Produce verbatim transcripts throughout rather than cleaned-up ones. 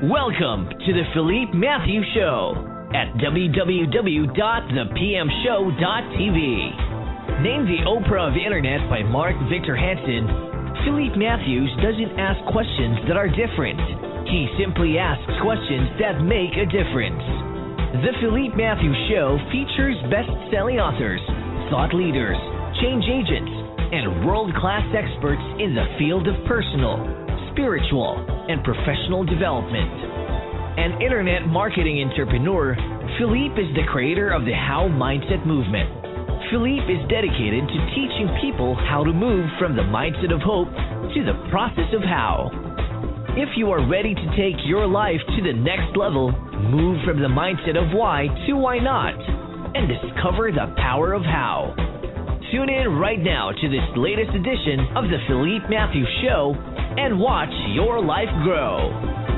Welcome to the Philippe Matthews Show at w w w dot the p m show dot t v. Named the Oprah of the Internet by Mark Victor Hansen, Philippe Matthews doesn't ask questions that are different. He simply asks questions that make a difference. The Philippe Matthews Show features best-selling authors, thought leaders, change agents, and world-class experts in the field of personal, spiritual, and professional development. An internet marketing entrepreneur, Philippe is the creator of the How Mindset movement. Philippe is dedicated to teaching people how to move from the mindset of hope to the process of how. If you are ready to take your life to the next level, move from the mindset of why to why not, and discover the power of how. Tune in right now to this latest edition of the Philippe Matthews Show and watch your life grow.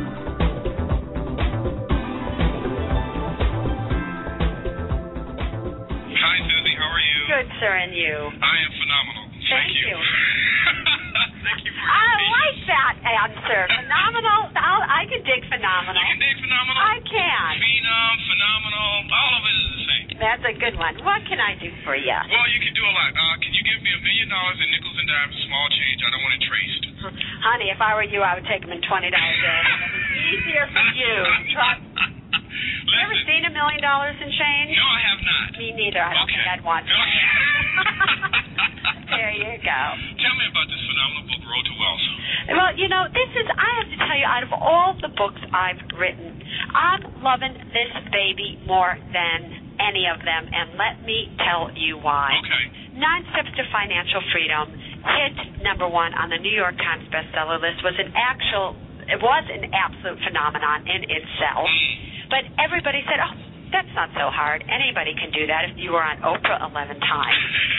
Hi, Susie. How are you? Good, sir, and you? I am phenomenal. Thank, Thank you. you. Thank you for I your like that answer. Phenomenal. I'll, I can dig phenomenal. You can dig phenomenal? I can. Phenom, phenomenal, all of it is the same. That's a good one. What can I do for you? Well, you can do a lot. Uh, can you give me a million dollars in nickels and dimes, small change? I don't want it traced. Honey, if I were you, I would take them in twenty dollars bills. Easier for you. Trust. You ever seen a million dollars in change? No, I have not. Me neither. I don't Okay. think I'd want to. There you go. Tell me about this phenomenal book, Road to Wealth. Well, you know, this is, I have to tell you, out of all the books I've written, I'm loving this baby more than any of them, and let me tell you why. Okay. Nine Steps to Financial Freedom hit number one on the New York Times bestseller list, was an actual, it was an absolute phenomenon in itself. But everybody said, oh, that's not so hard. Anybody can do that if you were on Oprah eleven times.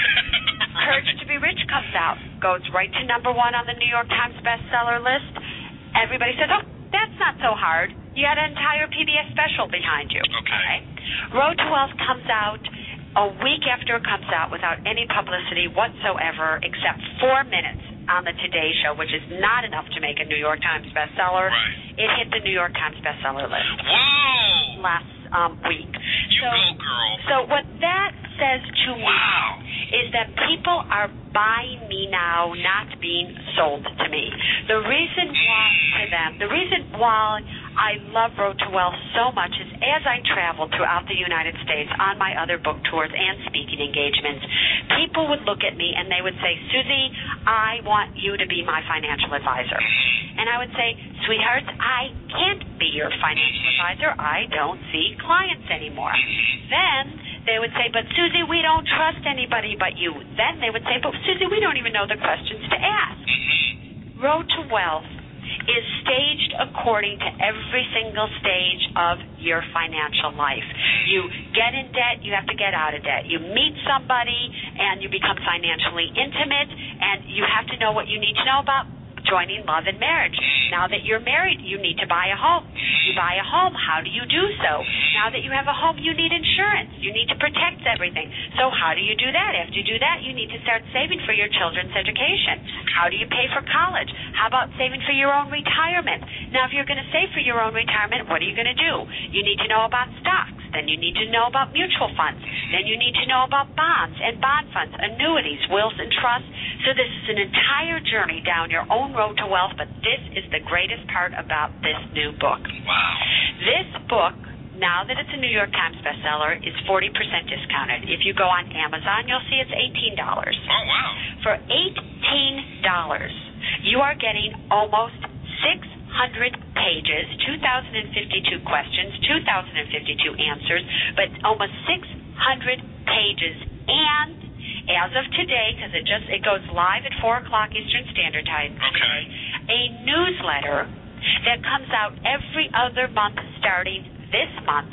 Courage to be Rich comes out, goes right to number one on the New York Times bestseller list. Everybody says, oh, that's not so hard. You had an entire P B S special behind you. Okay. Road to Wealth comes out a week after it comes out without any publicity whatsoever except four minutes on the Today Show, which is not enough to make a New York Times bestseller. Right. It hit the New York Times bestseller list Whoa! last um, week. You so, go, girl. So what that says to me Wow. is that people are buying me now, not being sold to me. The reason why to them, the reason why I love Road to Wealth so much is as I travel throughout the United States on my other book tours and speaking engagements, people would look at me and they would say, Susie, I want you to be my financial advisor. And I would say, sweethearts, I can't be your financial advisor. I don't see clients anymore. Then they would say, but Susie, we don't trust anybody but you. Then they would say, but Susie, we don't even know the questions to ask. Road to Wealth is staged according to every single stage of your financial life. You get in debt, you have to get out of debt. You meet somebody, and you become financially intimate, and you have to know what you need to know about joining love and marriage. Now that you're married, you need to buy a home. You buy a home, how do you do so? Now that you have a home, you need insurance. You need to protect everything. So how do you do that? After you do that, you need to start saving for your children's education. How do you pay for college? How about saving for your own retirement? Now, if you're going to save for your own retirement, what are you going to do? You need to know about stocks. Then you need to know about mutual funds. Then you need to know about bonds and bond funds, annuities, wills, and trusts. So this is an entire journey down your own road to wealth, but this is the greatest part about this new book. Wow. This book, now that it's a New York Times bestseller, is forty percent discounted. If you go on Amazon, you'll see it's eighteen dollars. Oh, wow. For eighteen dollars, you are getting almost six hundred pages, two thousand fifty-two questions, two thousand fifty-two answers, but almost six hundred pages. And as of today, because it just it goes live at four o'clock Eastern Standard Time, Okay. a newsletter that comes out every other month starting this month,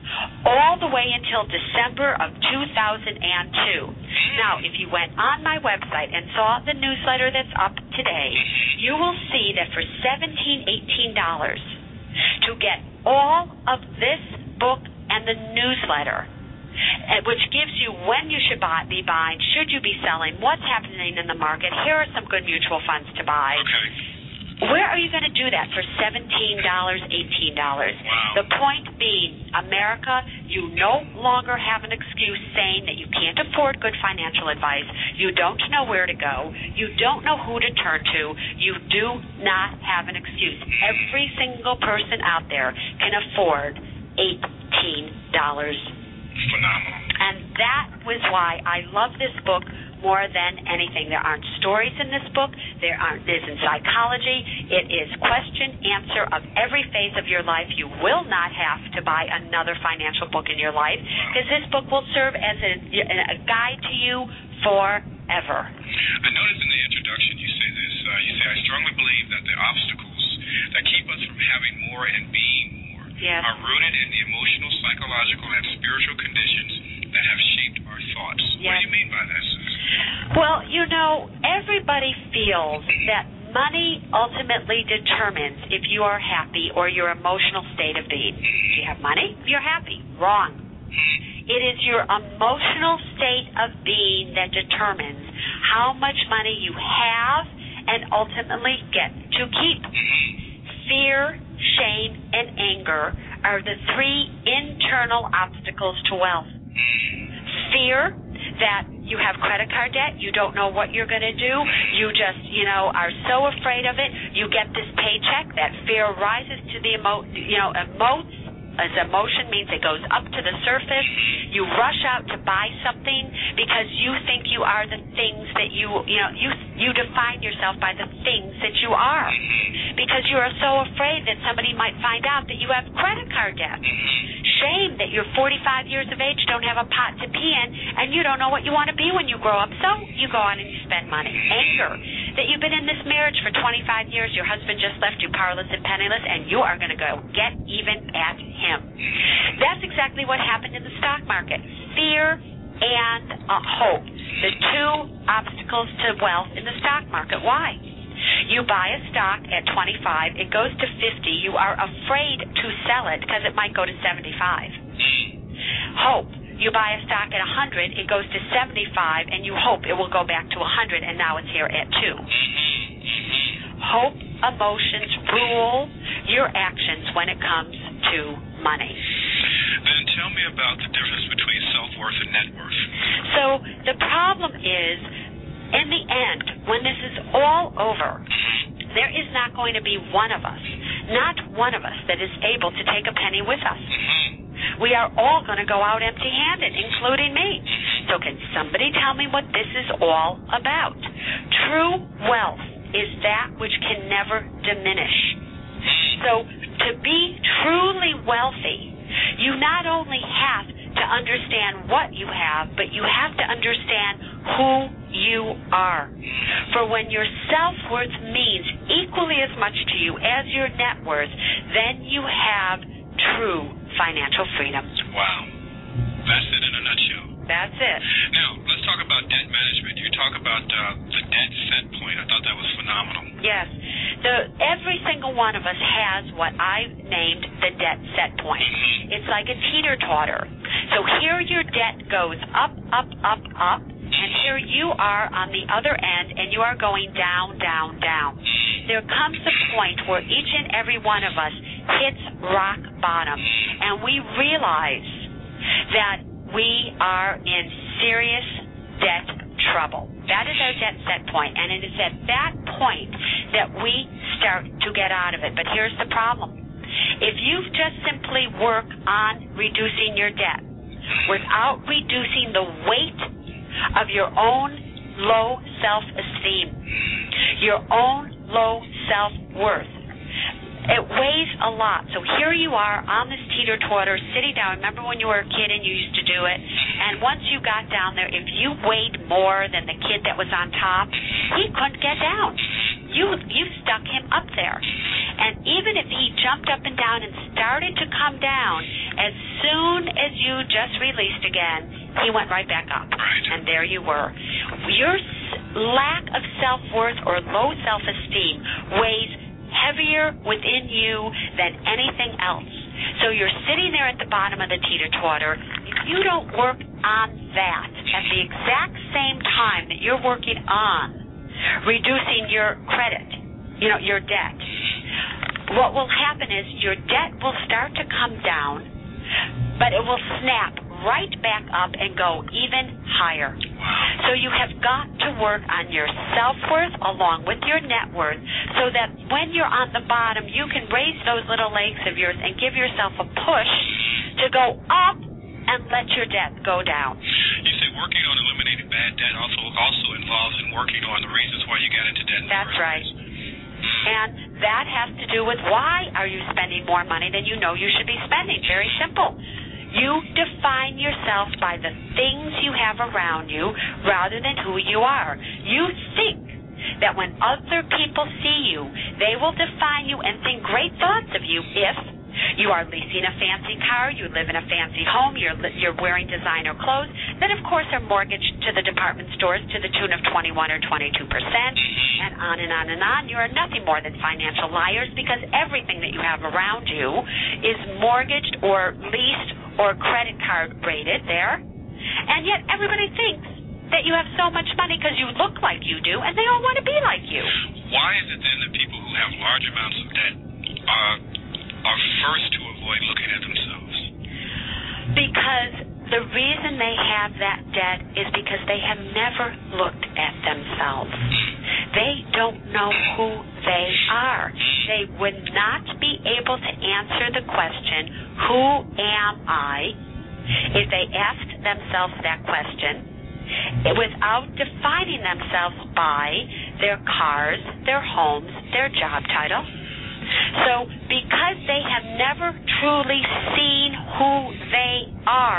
all the way until December of two thousand two. Now, if you went on my website and saw the newsletter that's up today, you will see that for seventeen dollars, eighteen dollars to get all of this book and the newsletter, which gives you when you should buy, be buying, should you be selling, what's happening in the market, here are some good mutual funds to buy. Okay. Where are you going to do that for seventeen dollars, eighteen dollars? Wow. The point being, America, you no longer have an excuse saying that you can't afford good financial advice. You don't know where to go. You don't know who to turn to. You do not have an excuse. Every single person out there can afford eighteen dollars. Phenomenal. And that was why I love this book more than anything. There aren't stories in this book. There aren't. Isn't psychology. It is question, answer of every phase of your life. You will not have to buy another financial book in your life because this book will serve as a, a guide to you forever. I noticed in the introduction you say this. Uh, you say, I strongly believe that the obstacles that keep us from having more and being more Yes. are rooted in the emotional, psychological, and spiritual conditions that have shaped our thoughts. Yes. What do you mean by that, sis? Well, you know, everybody feels that money ultimately determines if you are happy or your emotional state of being. If you have money, you're happy. Wrong. It is your emotional state of being that determines how much money you have and ultimately get to keep. Fear, shame, and anger are the three internal obstacles to wealth. Fear that you have credit card debt, you don't know what you're going to do, you just, you know, are so afraid of it, you get this paycheck, that fear rises to the, emo- you know, emotes, as emotion means it goes up to the surface, you rush out to buy something because you think you are the things that you, you know, you, you define yourself by the things that you are because you are so afraid that somebody might find out that you have credit card debt. Shame that you're forty-five years of age, don't have a pot to pee in, and you don't know what you want to be when you grow up, so you go out and you spend money. Anger that you've been in this marriage for twenty-five years, your husband just left you powerless and penniless, and you are going to go get even at him. That's exactly what happened in the stock market. Fear and uh, hope, the two obstacles to wealth in the stock market. Why? You buy a stock at twenty-five, it goes to fifty, you are afraid to sell it because it might go to seventy-five. Hope, you buy a stock at one hundred, it goes to seventy-five, and you hope it will go back to one hundred, and now it's here at two. Hope, emotions rule your actions when it comes to money. Then tell me about the difference between self-worth and net worth. So the problem is, in the end, when this is all over, there is not going to be one of us, not one of us, that is able to take a penny with us. We are all going to go out empty-handed, including me. So can somebody tell me what this is all about? True wealth is that which can never diminish. So to be truly wealthy, you not only have to understand what you have, but you have to understand who you are. For when your self-worth means equally as much to you as your net worth, then you have true financial freedom. Wow. That's it in a nutshell. That's it. Now, let's talk about debt management. You talk about uh, the debt set point. I thought that was phenomenal. Yes. The, every single one of us has what I've named the debt set point. It's like a teeter-totter. So here your debt goes up, up, up, up, and here you are on the other end, and you are going down, down, down. There comes a point where each and every one of us hits rock bottom, and we realize that we are in serious debt trouble. That is our debt set point, and it is at that point that we start to get out of it. But here's the problem. If you just simply work on reducing your debt without reducing the weight of your own low self-esteem, your own low self-worth, it weighs a lot. So here you are on this teeter-totter, sitting down. Remember when you were a kid and you used to do it? And once you got down there, if you weighed more than the kid that was on top, he couldn't get down. You you stuck him up there. And even if he jumped up and down and started to come down, as soon as you just released again, he went right back up. And there you were. Your lack of self-worth or low self-esteem weighs heavier within you than anything else. So you're sitting there at the bottom of the teeter-totter. If you don't work on that at the exact same time that you're working on reducing your credit, you know, your debt, what will happen is your debt will start to come down, but it will snap right back up and go even higher. So you have got to work on your self-worth along with your net worth so that when you're on the bottom, you can raise those little legs of yours and give yourself a push to go up and let your debt go down. You said working on eliminating bad debt also also involves in working on the reasons why you got into debt. That's right. And that has to do with why are you spending more money than you know you should be spending. Very simple. You define yourself by the things you have around you rather than who you are. You think that when other people see you, they will define you and think great thoughts of you if you are leasing a fancy car, you live in a fancy home, you're you're wearing designer clothes, that of course are mortgaged to the department stores to the tune of twenty-one or twenty-two percent, and on and on and on. You are nothing more than financial liars because everything that you have around you is mortgaged or leased or credit card rated there, and yet everybody thinks that you have so much money because you look like you do, and they all want to be like you. Why is it then that people who have large amounts of debt are are first to avoid looking at themselves? Because the reason they have that debt is because they have never looked at themselves. They don't know who they are. They would not be able to answer the question, who am I, if they asked themselves that question without defining themselves by their cars, their homes, their job title. So because they have never truly seen who they are,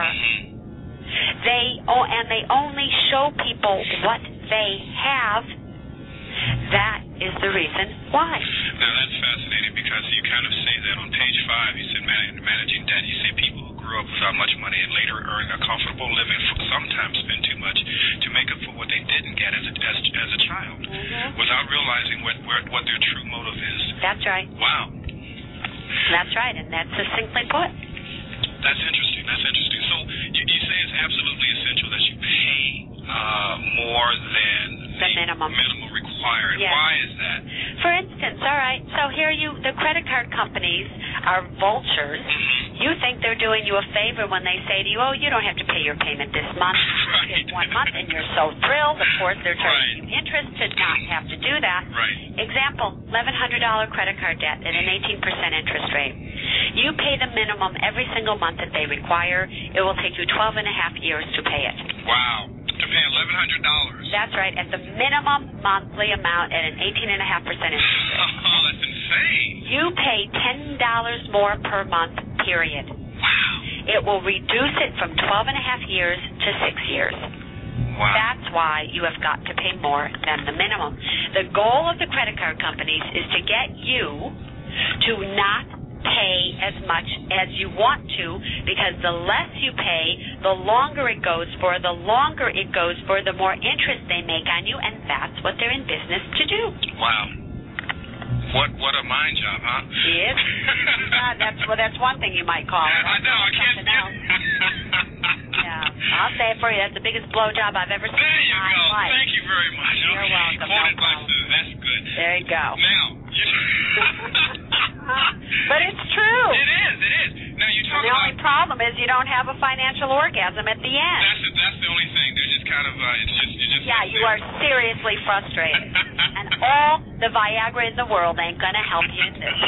they oh, and they only show people what they have, that is the reason why. Now that's fascinating because you kind of say that on page five. You said man- managing debt. You say people who grew up without much money and later earn a comfortable living sometimes spend too much to make up for what they didn't get as a, as, as a child, mm-hmm. without realizing what where, what their true motive is. That's right. Wow. That's right, and that's succinctly put. That's interesting. That's interesting. So you, you say it's absolutely essential that you pay uh, more than the, the minimum minimum required. Yes. Why is that? For instance, all right, so here you, the credit card companies are vultures. Mm-hmm. You think they're doing you a favor when they say to you, oh, you don't have to pay your payment this month. Right. It's one month, and you're so thrilled. Of course, they're charging Right. you interest to not have to do that. Right. Example, eleven hundred dollars credit card debt at an eighteen percent interest rate. You pay the minimum every single month that they require. It will take you twelve and a half years to pay it. Wow. To pay eleven hundred dollars. That's right, at the minimum monthly amount at an eighteen and a half percent interest rate. Oh, that's insane. You pay ten dollars more per month, period. Wow. It will reduce it from twelve and a half years to six years. Wow. That's why you have got to pay more than the minimum. The goal of the credit card companies is to get you to not pay as much as you want to, because the less you pay, the longer it goes for. The longer it goes for, the more interest they make on you, and that's what they're in business to do. Wow. What what a mind job, huh? Yes. Yeah, that's well. That's one thing you might call it. I know. I can't. Something else. Yeah, I'll say it for you. That's the biggest blowjob I've ever seen There in you my go. life. Thank you very much. You're okay. welcome. Quoted No by problem. Sue. That's good. There you go. Now, you but it's true. It is. It is. Now you talk The about. only problem is you don't have a financial orgasm at the end. That's it. That's the only thing. They're just kind of. Uh, it's just. You just. Yeah, you are seriously frustrated, and all the Viagra in the world ain't gonna help you in this.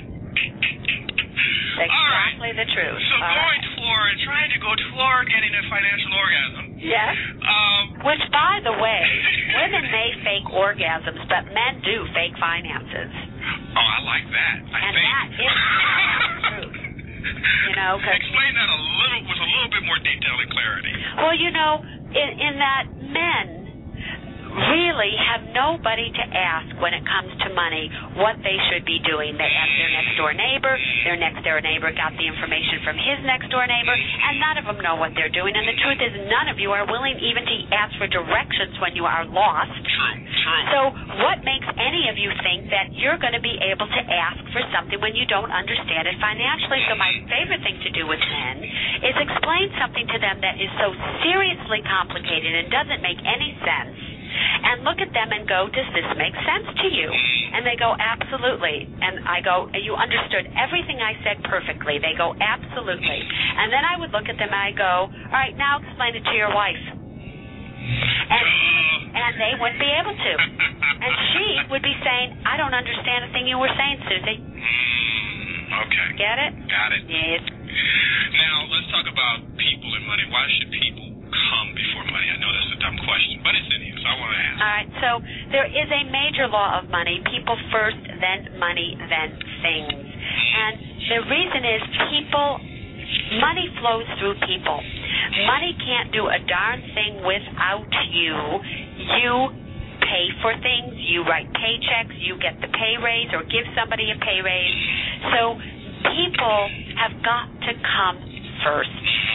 Exactly the truth. So All going right. toward, trying to go toward getting a financial orgasm. Yes. Um. Which, by the way, women may fake orgasms, but men do fake finances. Oh, I like that. I And think. that is the truth. You know, 'cause- explain that a little with a little bit more detail and clarity. well, you know, in, in that men really have nobody to ask when it comes to money what they should be doing. They ask their next door neighbor. Their next door neighbor got the information from his next door neighbor, and none of them know what they're doing. And the truth is, none of you are willing even to ask for directions when you are lost. True. True. So what makes any of you think that you're going to be able to ask for something when you don't understand it financially? So my favorite thing to do with men is explain something to them that is so seriously complicated and doesn't make any sense, and look at them and go, does this make sense to you? And they go, absolutely. And I go, you understood everything I said perfectly. They go, absolutely. And then I would look at them and I go, all right, now explain it to your wife. And, and they wouldn't be able to. And she would be saying, I don't understand a thing you were saying, Susie. Okay. Get it? Got it. Yes. Now, let's talk about people and money. Why should people come before money? I know that's a dumb question, but it's in here, so I want to ask. All right, so there is a major law of money, people first, then money, then things. And the reason is people, money flows through people. Money can't do a darn thing without you. You pay for things, you write paychecks, you get the pay raise or give somebody a pay raise. So people have got to come first.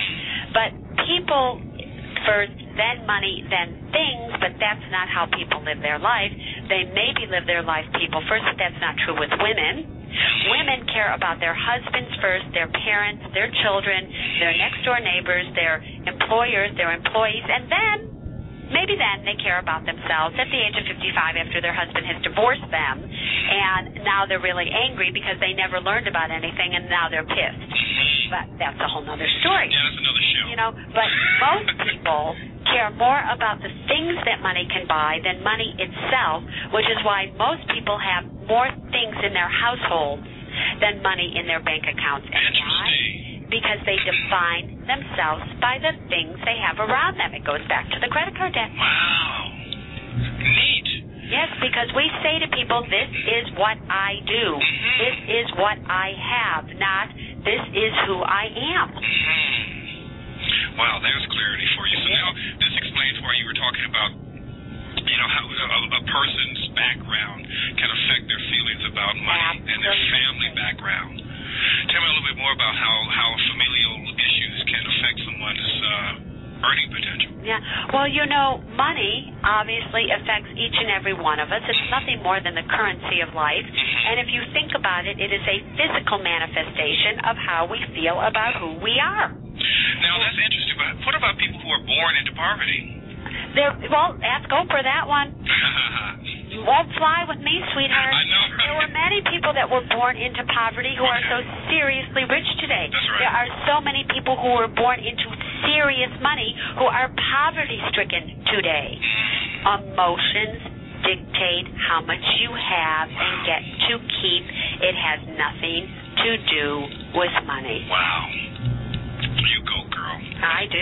But people first, then money, then things, but that's not how people live their life. They maybe live their life people first, but that's not true with women. Women care about their husbands first, their parents, their children, their next-door neighbors, their employers, their employees, and then, maybe then, they care about themselves at the age of fifty-five after their husband has divorced them, and now they're really angry because they never learned about anything, and now they're pissed. But that's a whole other story. Yeah, that's another show. You know, but most people care more about the things that money can buy than money itself, which is why most people have more things in their households than money in their bank accounts. And Interesting. why? Because they define themselves by the things they have around them. It goes back to the credit card debt. Wow. Neat. Yes, because we say to people, this is what I do. Mm-hmm. This is what I have, not this is who I am. Mm-hmm. Wow, there's clarity for you. So now this explains why you were talking about, you know, how a, a person's background can affect their feelings about money and their family background. Tell me a little bit more about how, how familial issues can affect someone's uh, earning potential. Yeah. Well, you know, money obviously affects each and every one of us. It's nothing more than the currency of life. And if you think about it, it is a physical manifestation of how we feel about who we are. Now, that's interesting, but what about people who are born into poverty? There, well, ask Oprah that one. You won't fly with me, sweetheart. I know, right? There were many people that were born into poverty who are so seriously rich today. That's right. There are so many people who were born into serious money who are poverty-stricken today. Emotions dictate how much you have and get to keep. It has nothing to do with money. Wow. You go, girl. I do.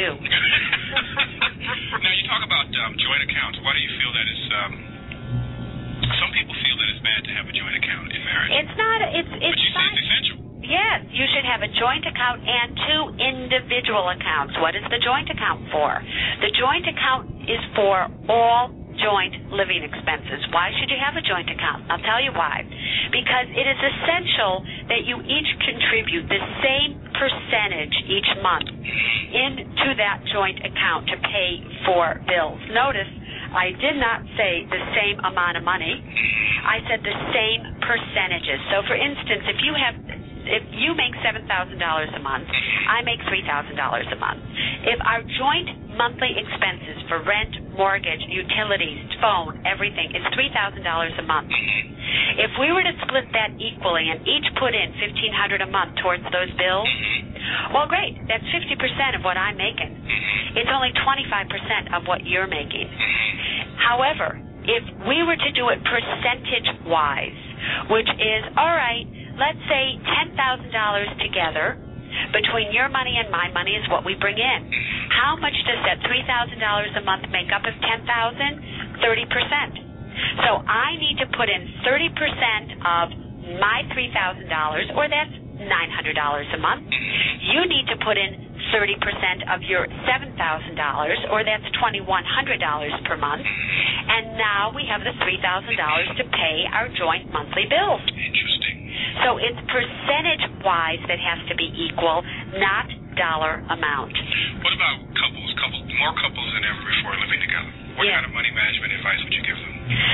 Now, you talk about um, joint accounts. Why do you feel that it's, um, some people feel that it's bad to have a joint account in marriage? It's not, it's, it's But you say not. it's essential. Yes, you should have a joint account and two individual accounts. What is the joint account for? The joint account is for all joint living expenses. Why should you have a joint account? I'll tell you why. Because it is essential that you each contribute the same percentage each month into that joint account to pay for bills. Notice, I did not say the same amount of money. I said the same percentages. So, for instance, if you have if you make seven thousand dollars a month, I make three thousand dollars a month. If our joint monthly expenses for rent, mortgage, utilities, phone, everything is three thousand dollars a month, if we were to split that equally and each put in fifteen hundred dollars a month towards those bills, well, great. That's fifty percent of what I'm making. It's only twenty-five percent of what you're making. However, if we were to do it percentage-wise, which is, all right, let's say ten thousand dollars together between your money and my money is what we bring in. How much does that three thousand dollars a month make up of ten thousand dollars? thirty percent. So I need to put in thirty percent of my three thousand dollars, or that's nine hundred dollars a month. You need to put in thirty percent of your seven thousand dollars, or that's twenty-one hundred dollars per month. And now we have the three thousand dollars to pay our joint monthly bills. Interesting. So it's percentage-wise that has to be equal, not dollar amount. What about couples? Couples, more couples than ever before living together. What Yeah. kind of money management advice would you give them? I would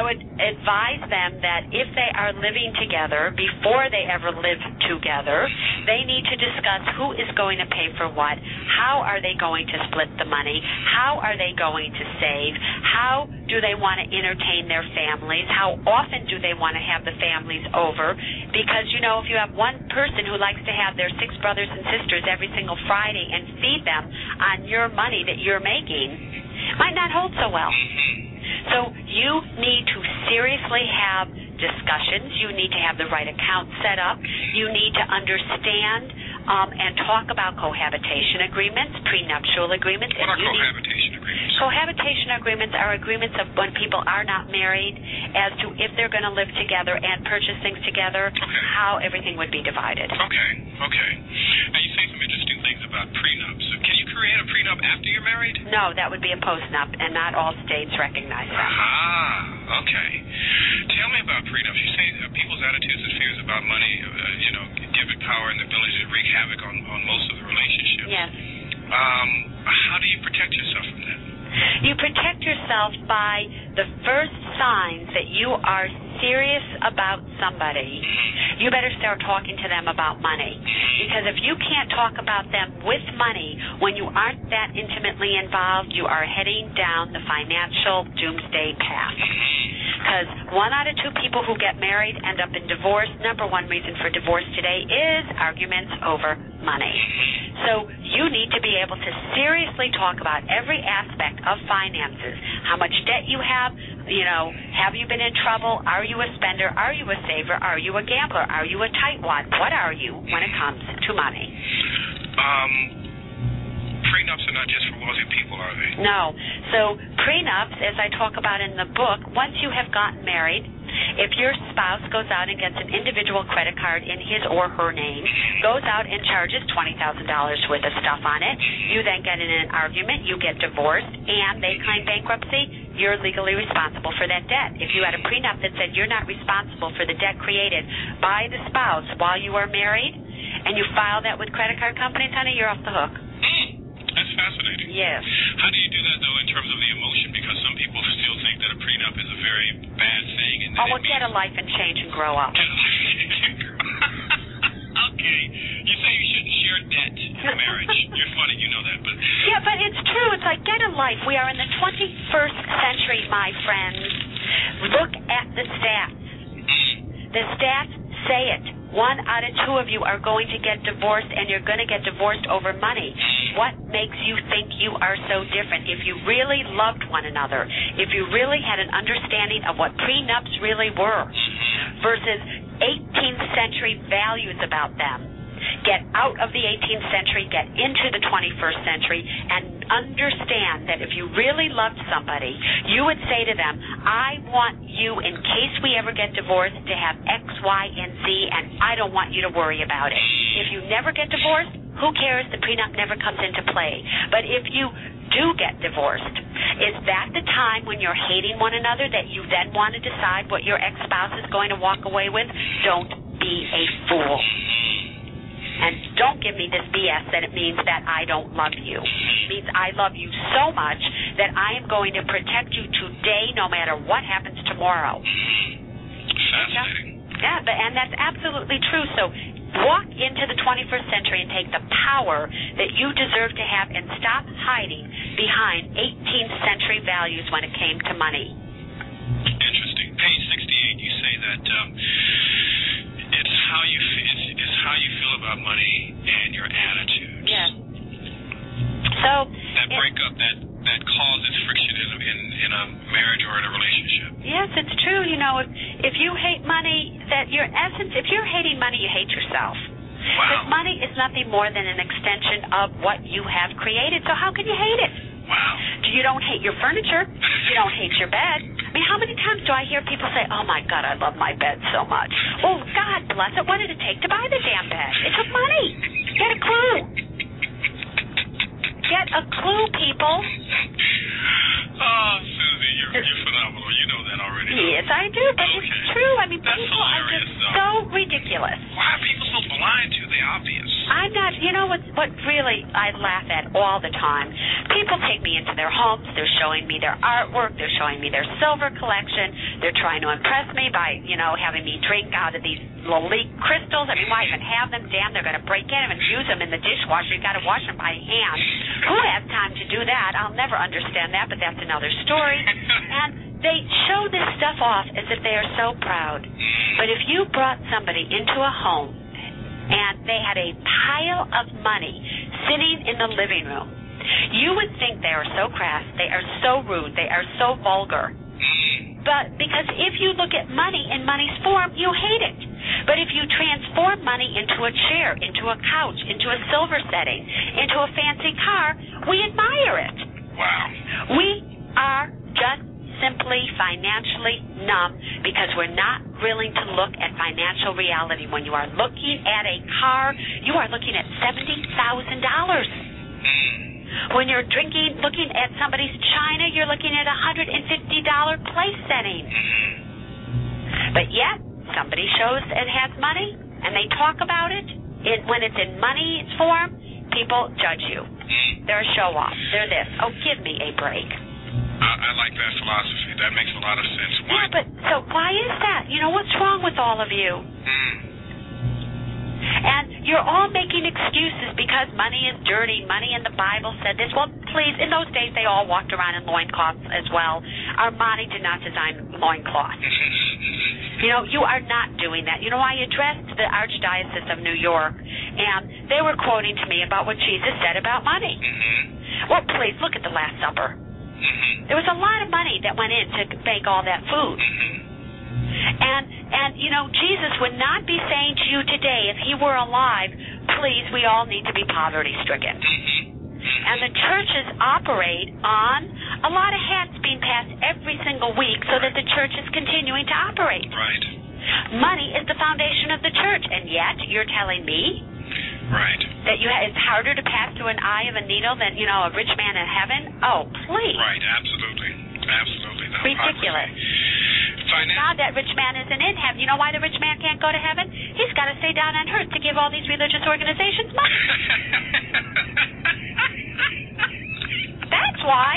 would advise them that if they are living together, before they ever live together, they need to discuss who is going to pay for what, how are they going to split the money, how are they going to save, how do they want to entertain their families, how often do they want to have the families over, because, you know, if you have one person who likes to have their six brothers and sisters every single Friday and feed them on your money that you're making, might not hold so well. So you need to seriously have discussions. You need to have the right account set up. You need to understand um, and talk about cohabitation agreements, prenuptial agreements. What are cohabitation agreements? Cohabitation agreements are agreements of when people are not married as to if they're going to live together and purchase things together, okay. how everything would be divided. Okay, okay. Now you say some interesting things about prenups. Can you create a prenup after you're married? No, that would be a postnup, and not all states recognize that. Ah, okay. Tell me about prenups. You say uh, people's attitudes and fears about money, uh, you know, give it power and the ability to wreak havoc on, on most of the relationships. Yes. Um, how do you protect yourself from that? You protect yourself by the first signs that you are serious about somebody. You better start talking to them about money. Because if you can't talk about them with money when you aren't that intimately involved, you are heading down the financial doomsday path. Because one out of two people who get married end up in divorce. Number one reason for divorce today is arguments over money. So you need to be able to seriously talk about every aspect of finances. How much debt you have, you know, have you been in trouble? Are you a spender? Are you a saver? Are you a gambler? Are you a tightwad? What are you when it comes to money? Um, prenups are not just for wealthy people, are they? No. So prenups, as I talk about in the book, once you have gotten married, if your spouse goes out and gets an individual credit card in his or her name, goes out and charges twenty thousand dollars worth of stuff on it, you then get in an argument, you get divorced, and they claim bankruptcy, you're legally responsible for that debt. If you had a prenup that said you're not responsible for the debt created by the spouse while you are married, and you file that with credit card companies, honey, you're off the hook. Mm, that's fascinating. Yes. How do you do that, though, in terms of the emotion? Because some people still think that a prenup is a very bad thing. And Oh, well, get a life and change and grow up. Okay. You say you shouldn't share debt in marriage. You're funny, you know that. But yeah, but it's true. It's like, get a life. We are in the twenty-first century, my friends. Look at the stats. The stats say it. One out of two of you are going to get divorced, and you're going to get divorced over money. What makes you think you are so different? If you really loved one another, if you really had an understanding of what prenups really were versus eighteenth century values about them, get out of the eighteenth century, get into the twenty-first century, and understand that if you really loved somebody, you would say to them, I want you, in case we ever get divorced, to have X, Y, and Z, and I don't want you to worry about it. If you never get divorced, who cares? The prenup never comes into play. But if you do get divorced, is that the time when you're hating one another that you then want to decide what your ex-spouse is going to walk away with? Don't be a fool. And don't give me this B S that it means that I don't love you. It means I love you so much that I am going to protect you today no matter what happens tomorrow. fascinating. Yeah, but, and that's absolutely true. So walk into the twenty-first century and take the power that you deserve to have and stop hiding behind eighteenth century values when it came to money. Interesting. Page sixty-eight, you say that um, it's how you it's, it's how you feel about money and your attitudes. Yes. So that breakup that that causes friction in, in in a marriage or in a relationship. Yes, it's true. You know, if if you hate money, that your essence, if you're hating money, you hate yourself. Because Wow. money is nothing more than an extension of what you have created. So how can you hate it? Wow. You don't hate your furniture. You don't hate your bed. I mean, how many times do I hear people say, oh, my God, I love my bed so much. Well, God bless it. What did it take to buy the damn bed? It took money. Get a clue. Get a clue, people. Oh, Susie, you're, you're phenomenal. You know that already. Yes, I do, but Okay. it's true. I mean, That's people are hilarious, just though. so ridiculous. Why are people so blind to the obvious? I'm not, you know what, what really I laugh at all the time? People take me into their homes. They're showing me their artwork. They're showing me their silver collection. They're trying to impress me by, you know, having me drink out of these Lalique crystals. I mean, why even have them? Damn, they're going to break in them and use them in the dishwasher. You got to wash them by hand. Who has time to do that? I'll never understand that, but that's another story. And they show this stuff off as if they are so proud. But if you brought somebody into a home and they had a pile of money sitting in the living room, you would think they are so crass, they are so rude, they are so vulgar. But because if you look at money in money's form, you hate it. But if you transform money into a chair, into a couch, into a silver setting, into a fancy car, we admire it. Wow. We are just simply financially numb because we're not willing to look at financial reality. When you are looking at a car, you are looking at seventy thousand dollars. When you're drinking, looking at somebody's china, you're looking at a one hundred fifty dollars place setting. But yet, somebody shows it has money, and they talk about it. it when it's in money form, people judge you. They're a show-off. They're this. Oh, give me a break. I, I like that philosophy. That makes a lot of sense. Why? Yeah, but so why is that? You know, what's wrong with all of you? Mm. And you're all making excuses because money is dirty. Money in the Bible said this. Well, please, in those days, they all walked around in loincloths as well. Armani did not design loincloths. You know, you are not doing that. You know, I addressed the Archdiocese of New York, and they were quoting to me about what Jesus said about money. Mm-hmm. Well, please, look at the Last Supper. Mm-hmm. There was a lot of money that went in to make all that food. Mm-hmm. And, and you know, Jesus would not be saying to you today, if he were alive, please, we all need to be poverty-stricken. Mm-hmm. And the churches operate on a lot of hats being passed every single week so that the church is continuing to operate. Right. Money is the foundation of the church, and yet you're telling me right. that you ha- it's harder to pass through an eye of a needle than, you know, a rich man in heaven? Oh, please. Right, absolutely. Absolutely. The Ridiculous. Finan- God, that rich man isn't in heaven. You know why the rich man can't go to heaven? He's got to stay down on earth to give all these religious organizations money. That's why.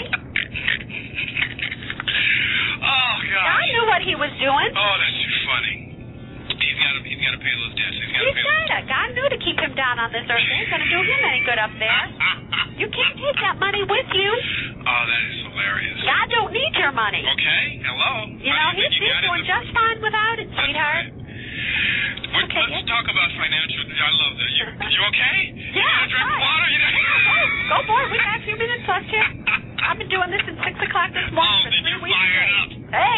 Oh, God. God knew what he was doing. Oh, that's too funny. He's got to, he's got to pay those debts. He's got to He's pay got it. God knew to keep him down on this earth. It ain't going to do him any good up there. You can't take that money with you. Oh, that is hilarious. God don't need your money. Okay, hello. You know, he's, he's doing just fine without it, sweetheart. Right. Okay, Let's yeah. talk about financial. I love that. You, you okay? Yeah, You want a drink fine. of water? You know? Oh, go for it. We got a few minutes left here. I've been doing this since six o'clock this morning Oh, for did three you weeks fire it straight. up? Hey,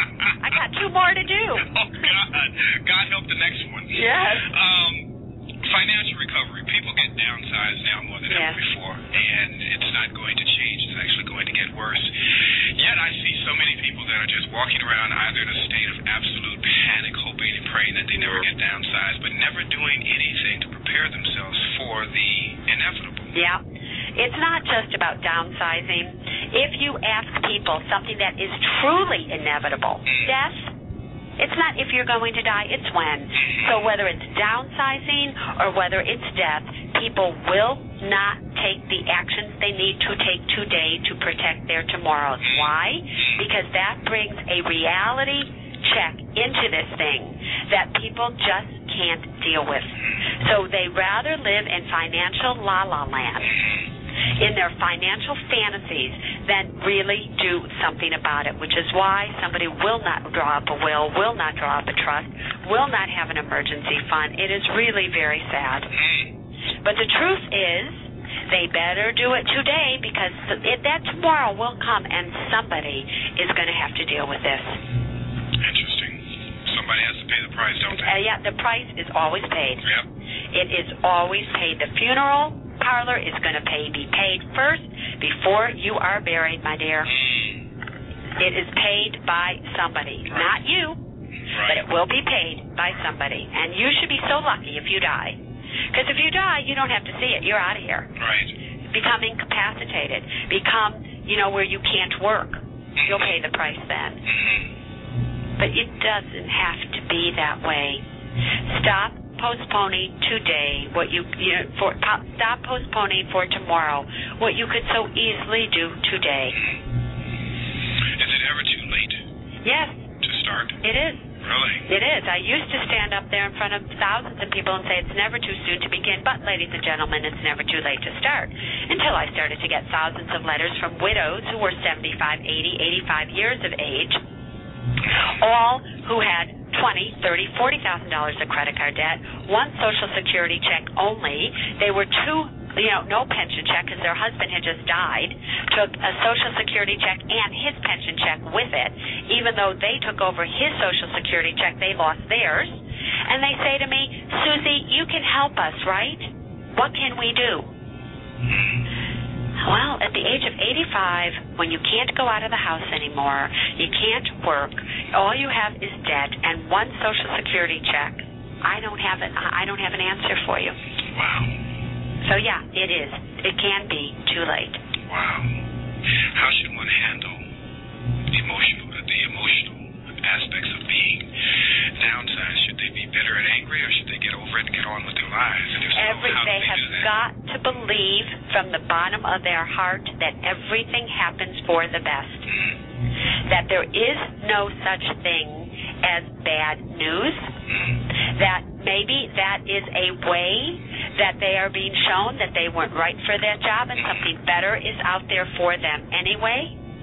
I got two more to do. Oh, God. God help the next one. Yes. Um, financial recovery. People get downsized now more than Yes. ever before, and it's not going to change. It's actually going to get worse. Yet I see so many people that are just walking around either in a state of absolute panic, hoping and praying that they never get downsized, but never doing anything to prepare themselves for the inevitable. Yeah. It's not just about downsizing. If you ask people something that is truly inevitable, death, it's not if you're going to die, it's when. So whether it's downsizing or whether it's death, people will not take the actions they need to take today to protect their tomorrows. Why? Because that brings a reality check into this thing that people just can't deal with. So they rather live in financial la-la land, in their financial fantasies, than really do something about it, which is why somebody will not draw up a will, will not draw up a trust, will not have an emergency fund. It is really very sad. But the truth is, they better do it today, because it, that tomorrow will come and somebody is going to have to deal with this. Interesting. Somebody has to pay the price, don't they? Uh, yeah, the price is always paid. Yep. It is always paid. The funeral parlor is going to pay be paid first before you are buried, my dear. It is paid by somebody, Right. not you, Right. but it will be paid by somebody. And you should be so lucky if you die. Because if you die, you don't have to see it. You're out of here. Right. Become incapacitated. Become, you know, where you can't work. You'll pay the price then. Mm-hmm. But it doesn't have to be that way. Stop postponing today what you, you know, for po- stop postponing for tomorrow what you could so easily do today. Is it ever too late? Yes. To start? It is. Really? It is. I used to stand up there in front of thousands of people and say it's never too soon to begin, but ladies and gentlemen, it's never too late to start. Until I started to get thousands of letters from widows who were seventy-five, eighty, eighty-five years of age, all who had twenty, thirty, forty thousand dollars of credit card debt, one Social Security check only. They were two, you know, no pension check because their husband had just died, took a Social Security check and his pension check with it. Even though they took over his Social Security check, they lost theirs. And they say to me, Susie, you can help us, right? What can we do? Well, at the age of eighty-five, when you can't go out of the house anymore, you can't work, all you have is debt and one Social Security check, I don't have it. I don't have an answer for you. Wow. So yeah, it is. It can be too late. Wow. How should one handle the emotional, the emotional aspects of being downsized? Should they be bitter and angry, or should they get over it and get on with their lives? And if so, Every, how do they they have do that? got to believe from the bottom of their heart that everything happens for the best. Mm. That there is no such thing as bad news. Mm. That maybe that is a way that they are being shown that they weren't right for that job and something better is out there for them anyway,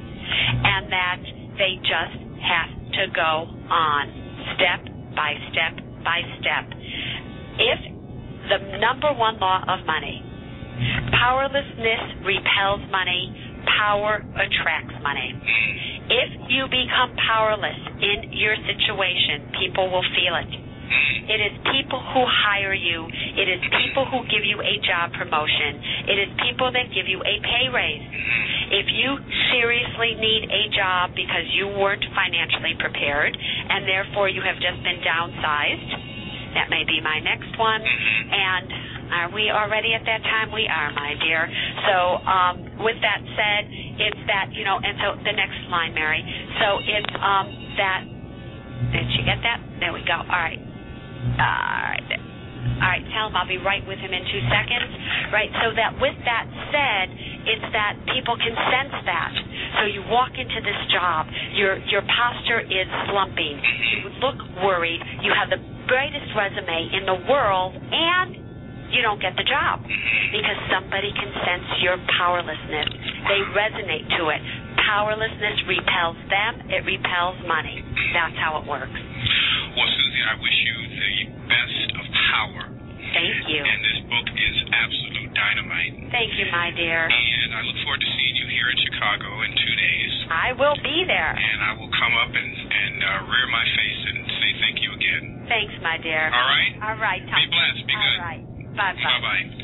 and that they just have to go on step by step by step. If the number one law of money, powerlessness repels money, power attracts money. If you become powerless in your situation, people will feel it. It is people who hire you. It is people who give you a job promotion. It is people that give you a pay raise. If you seriously need a job because you weren't financially prepared and therefore you have just been downsized, that may be my next one. And are we already at that time? We are, my dear. So um, with that said, it's that, you know, and so the next line, Mary. So it's um, that, did you get that? There we go. All right. All right. All right, tell him I'll be right with him in two seconds. Right, so that with that said, it's that people can sense that. So you walk into this job, your your posture is slumping. You look worried. You have the greatest resume in the world, and you don't get the job because somebody can sense your powerlessness. They resonate to it. Powerlessness repels them. It repels money. That's how it works. Well, Susie, I wish you the best of power. Thank you. And this book is absolute dynamite. Thank you, my dear. And I look forward to seeing you here in Chicago in two days. I will be there. And I will come up and, and uh, rear my face and say thank you again. Thanks, my dear. All right? All right. Be blessed. Be good. All right. Bye-bye. Bye-bye.